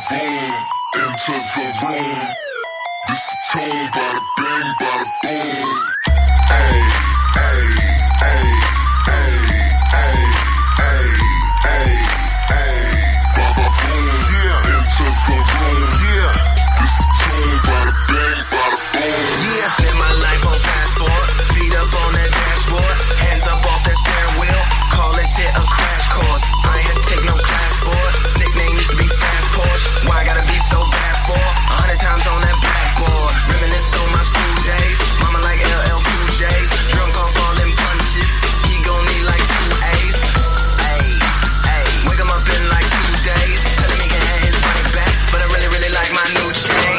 Vavoom, enter the room. This the tone, bada bang, bada boom. Ay, ay, ay, ay, ay, ay, ay, ay. Vavoom, yeah, enter the room. Yeah, this the tone, bada bang, bada boom. Yeah, live my life on fast forward. Feet up on that dashboard, hands up off that steering wheel. Call this shit a crash course. I ain't had to take no class for it. Nickname used to be Fast Porsche. Why I gotta be so bad for? 100 times on that blackboard. Reminisce on my school days. Mama like LL Cool J's. Drunk off all them punches. He gon' need like 2 A's. Ayy, ayy. Wake him up in like 2 days. Tell him he can have his money back. But I really, really like my new chain.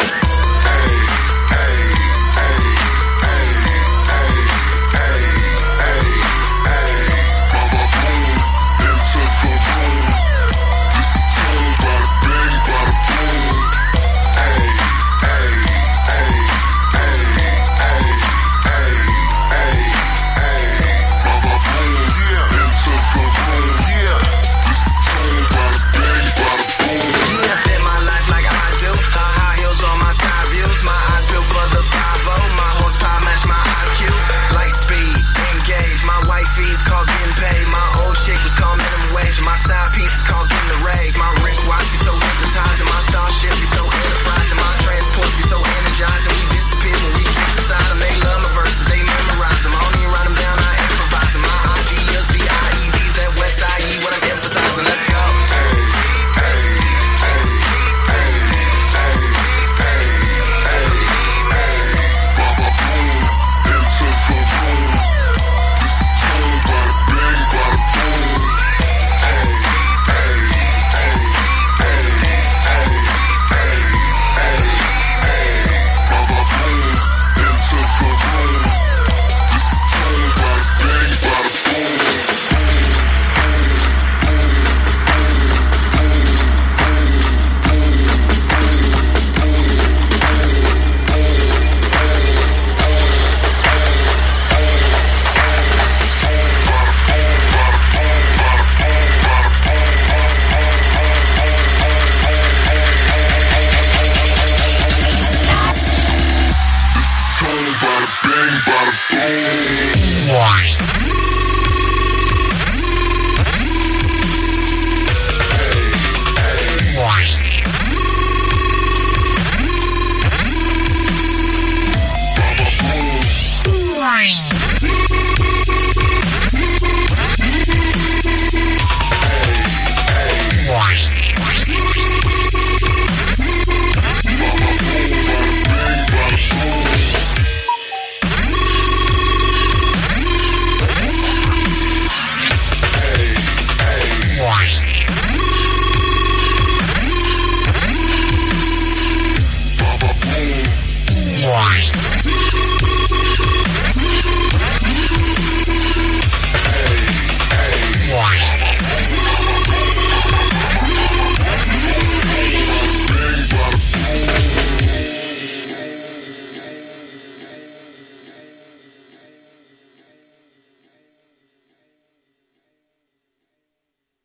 Vavoom.